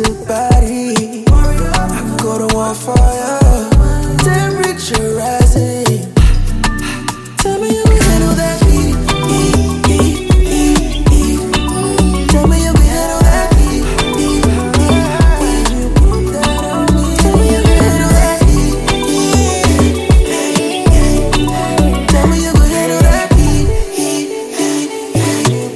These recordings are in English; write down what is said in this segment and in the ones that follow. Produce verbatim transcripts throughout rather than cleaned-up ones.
to body. I could go to war for ya. Temperature rising. Tell me you can handle that heat, heat, heat, heat, heat. Tell me you can handle that heat, heat, heat, heat. Tell me you can handle that heat, heat, heat, heat. Tell me you can handle that heat, heat, heat, heat.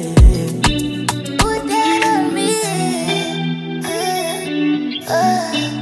Uh